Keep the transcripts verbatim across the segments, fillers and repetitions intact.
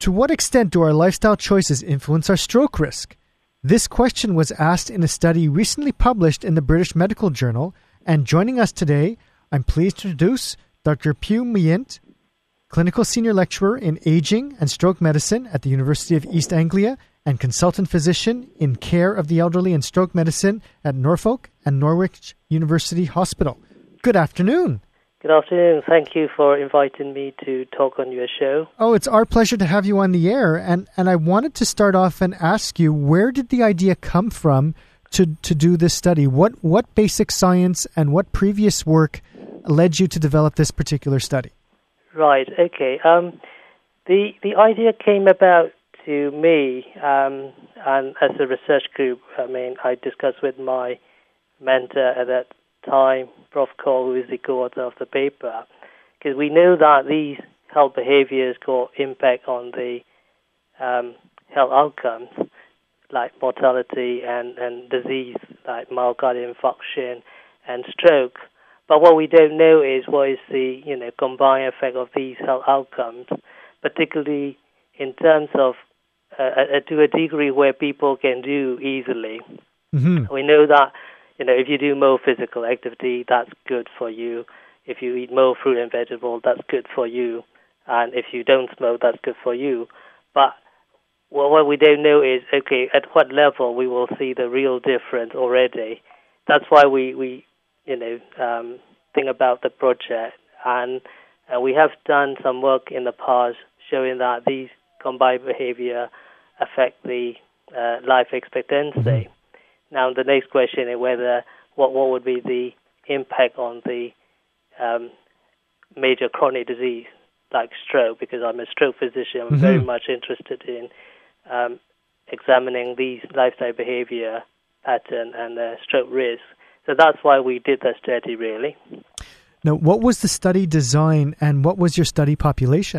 To what extent do our lifestyle choices influence our stroke risk? This question was asked in a study recently published in the British Medical Journal, and joining us today, I'm pleased to introduce Doctor Piew Myint, Clinical Senior Lecturer in Aging and Stroke Medicine at the University of East Anglia and Consultant Physician in Care of the Elderly and Stroke Medicine at Norfolk and Norwich University Hospital. Good afternoon. Good afternoon. Thank you for inviting me to talk on your show. Oh, it's our pleasure to have you on the air. And, and I wanted to start off and ask you, where did the idea come from to, to do this study? What, what basic science and what previous work led you to develop this particular study? Right. Okay. Um, the the idea came about to me, um, and as a research group, I mean, I discussed with my mentor at that time, Professor Cole, who is the co-author of the paper, because we know that these health behaviors got impact on the um, health outcomes, like mortality and, and disease, like myocardial infarction and stroke. But what we don't know is what is the you know combined effect of these health outcomes, particularly in terms of uh, to a degree where people can do easily. Mm-hmm. We know that you know if you do more physical activity, that's good for you. If you eat more fruit and vegetables, that's good for you. And if you don't smoke, that's good for you. But well, what we don't know is, okay, at what level we will see the real difference already. That's why we, we you know, um, think about the project. And uh, we have done some work in the past showing that these combined behavior affect the uh, life expectancy. Mm-hmm. Now, the next question is whether what what would be the impact on the um, major chronic disease like stroke, because I'm a stroke physician. I'm mm-hmm. very much interested in um, examining these lifestyle behavior pattern and uh, stroke risk. So that's why we did the study, really. Now, what was the study design and what was your study population?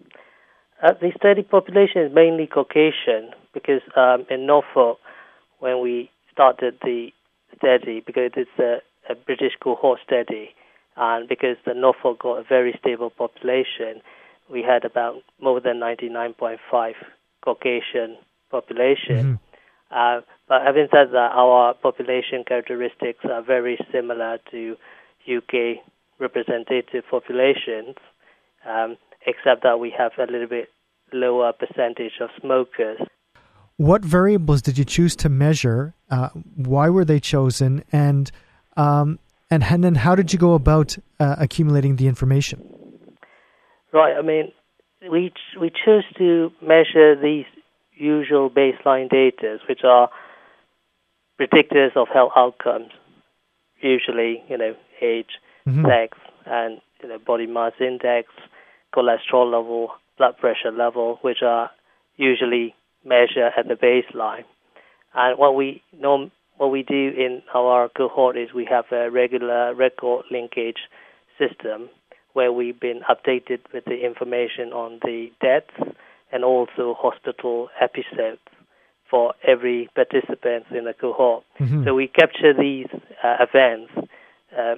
Uh, the study population is mainly Caucasian because um, in Norfolk, when we started the study, because it's a, a British cohort study, and because the Norfolk got a very stable population, we had about more than ninety-nine point five Caucasian population. Mm-hmm. Uh, but having said that, our population characteristics are very similar to U K representative populations, um, except that we have a little bit lower percentage of smokers. What variables did you choose to measure? Uh, why were they chosen? And, um, and and then how did you go about uh, accumulating the information? Right. I mean, we ch- we chose to measure these usual baseline data, which are predictors of health outcomes. Usually, you know, age, mm-hmm. sex, and you know, body mass index, cholesterol level, blood pressure level, which are usually measured at the baseline. And what we norm, what we do in our cohort is we have a regular record linkage system where we've been updated with the information on the deaths and also hospital episodes for every participant in the cohort. Mm-hmm. So we capture these uh, events uh,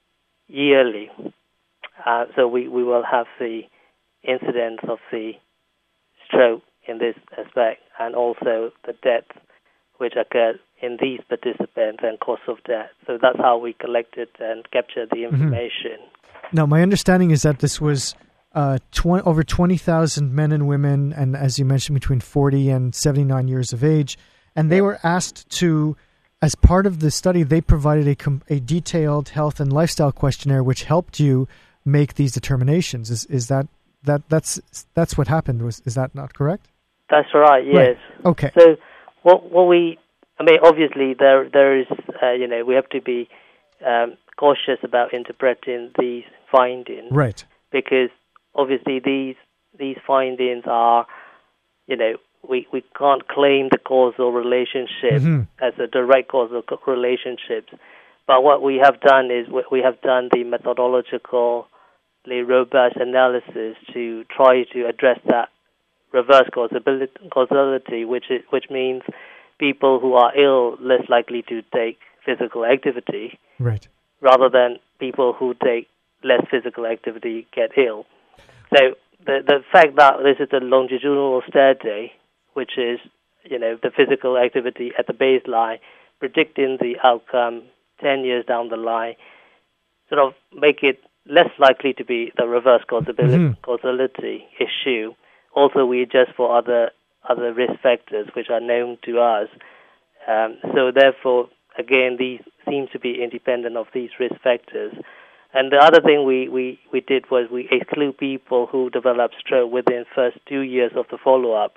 yearly. Uh, so we, we will have the incidence of the stroke in this aspect and also the deaths which occurred in these participants and cause of death. So that's how we collected and captured the information. Mm-hmm. Now, my understanding is that this was uh, tw- over twenty thousand men and women, and as you mentioned, between forty and seventy-nine years of age. And they were asked to, as part of the study, they provided a, com- a detailed health and lifestyle questionnaire which helped you make these determinations. Is is that, that that's that's what happened? Was Is that not correct? That's right, yes. Right. Okay. So what what we, I mean, obviously there there is, uh, you know, we have to be um, cautious about interpreting these findings. Right. Because obviously these these findings are, you know, we, we can't claim the causal relationship mm-hmm. as a direct causal relationship. But what we have done is we have done the methodological, robust analysis to try to address that reverse causality, causality which is, which means people who are ill less likely to take physical activity, right, rather than people who take less physical activity get ill. So the the fact that this is a longitudinal study, which is, you know, the physical activity at the baseline, predicting the outcome ten years down the line, sort of make it less likely to be the reverse causality, mm-hmm. causality issue. Also, we adjust for other other risk factors which are known to us. Um, so therefore, again, these seem to be independent of these risk factors. And the other thing we, we, we did was we exclude people who develop stroke within the first two years of the follow-up.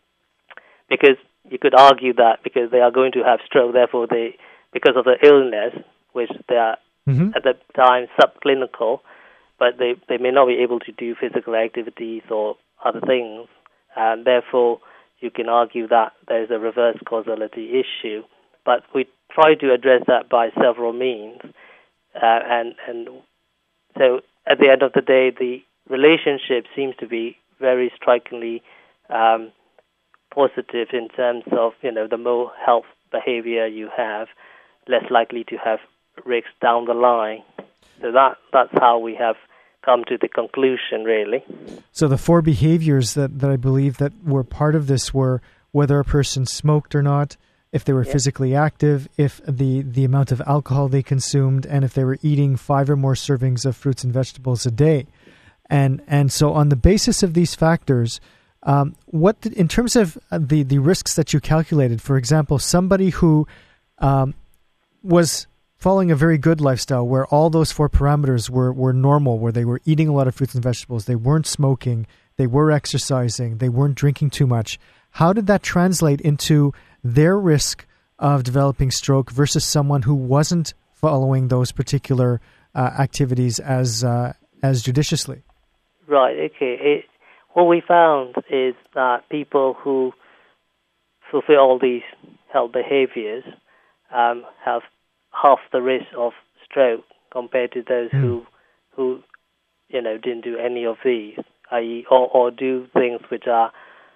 Because you could argue that because they are going to have stroke, therefore they, because of the illness, which they are mm-hmm. at the time subclinical, but they, they may not be able to do physical activities or other things, and therefore you can argue that there is a reverse causality issue. But we try to address that by several means, uh, and and so at the end of the day, the relationship seems to be very strikingly um, positive in terms of, you know, the more health behavior you have, less likely to have risks down the line. So that that's how we have come to the conclusion, really. So the four behaviors that, that I believe that were part of this were whether a person smoked or not, if they were yeah. physically active, if the, the amount of alcohol they consumed, and if they were eating five or more servings of fruits and vegetables a day. And and so on the basis of these factors, um, what did, in terms of the, the risks that you calculated, for example, somebody who um, was following a very good lifestyle where all those four parameters were, were normal, where they were eating a lot of fruits and vegetables, they weren't smoking, they were exercising, they weren't drinking too much. How did that translate into their risk of developing stroke versus someone who wasn't following those particular uh, activities as uh, as judiciously? Right, okay. It, what we found is that people who fulfill all these health behaviors um, have half the risk of stroke compared to those mm. who, who, you know, didn't do any of these, that is, or, or do things which are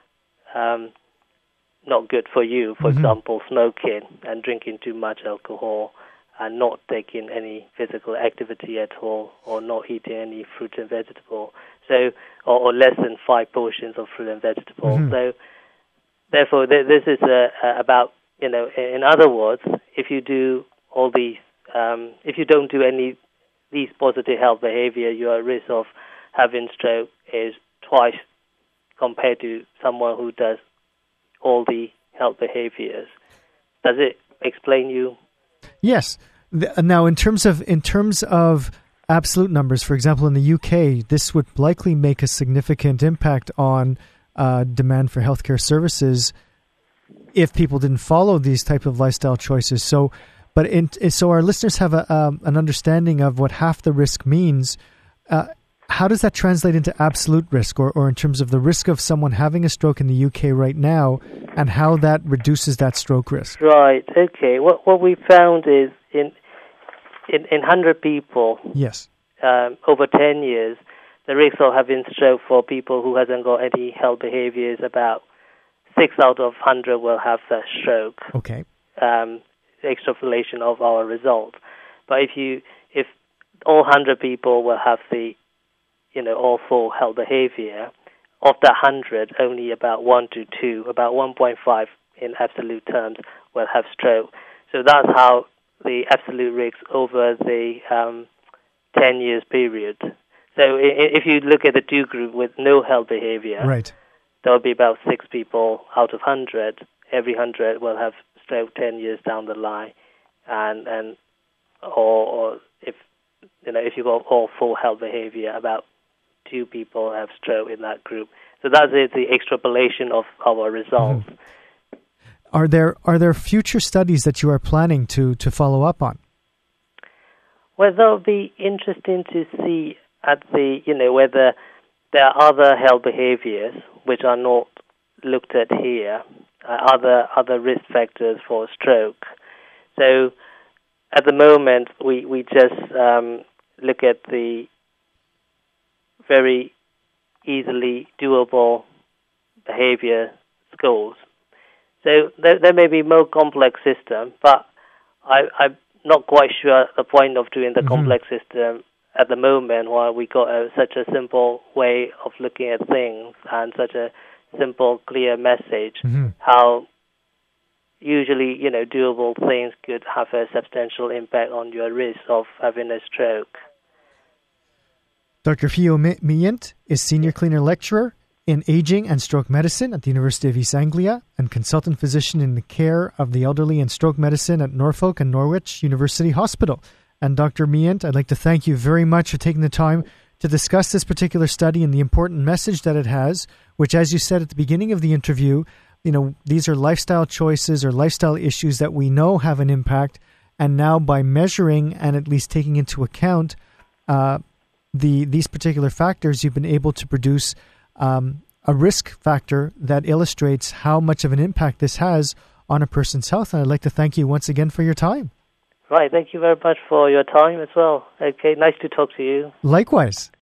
um, not good for you. For mm-hmm. example, smoking and drinking too much alcohol, and not taking any physical activity at all, or not eating any fruit and vegetable. So, or, or less than five portions of fruit and vegetable. Mm-hmm. So, therefore, th- this is a, a about, you know, in other words, if you do all these, um, if you don't do any these positive health behavior, your risk of having stroke is twice compared to someone who does all the health behaviors. Does it explain you? Yes. Now, in terms of in terms of absolute numbers, for example, in the U K, this would likely make a significant impact on uh, demand for healthcare services if people didn't follow these type of lifestyle choices. So. But in, so our listeners have a, um, an understanding of what half the risk means. Uh, how does that translate into absolute risk, or, or in terms of the risk of someone having a stroke in the U K right now, and how that reduces that stroke risk? Right. Okay. What what we found is in in, in one hundred people, yes, um, over ten years, the risk of having stroke for people who hasn't got any health behavior is about six out of one hundred will have that stroke. Okay. Um, extrapolation of our result. But if you if all one hundred people will have the, you know, all four health behavior, of the one hundred, only about one to two, about one point five in absolute terms, will have stroke. So that's how the absolute risk over the um, ten years period. So if you look at the two groups with no health behavior, right, there will be about six people out of one hundred. Every one hundred will have stroke ten years down the line, and and or, or if you know if you got all full health behavior, about two people have stroke in that group. So that's it, the extrapolation of our results. Mm-hmm. Are there are there future studies that you are planning to, to follow up on? Well, that'll be interesting to see at the you know whether there are other health behaviors which are not looked at here. Uh, other other risk factors for stroke. So at the moment, we, we just um, look at the very easily doable behavior scores. So there, there may be more complex system, but I, I'm not quite sure the point of doing the mm-hmm. complex system at the moment, while we got a, such a simple way of looking at things and such a simple, clear message, Mm-hmm. how usually, you know, doable things could have a substantial impact on your risk of having a stroke. Doctor Pheo Myint is Senior Cleaner Lecturer in Aging and Stroke Medicine at the University of East Anglia and Consultant Physician in the Care of the Elderly and Stroke Medicine at Norfolk and Norwich University Hospital. And Doctor Myint, I'd like to thank you very much for taking the time to discuss this particular study and the important message that it has, which, as you said at the beginning of the interview, you know, these are lifestyle choices or lifestyle issues that we know have an impact. And now by measuring and at least taking into account uh, the these particular factors, you've been able to produce um, a risk factor that illustrates how much of an impact this has on a person's health. And I'd like to thank you once again for your time. Right. Thank you very much for your time as well. Okay. Nice to talk to you. Likewise.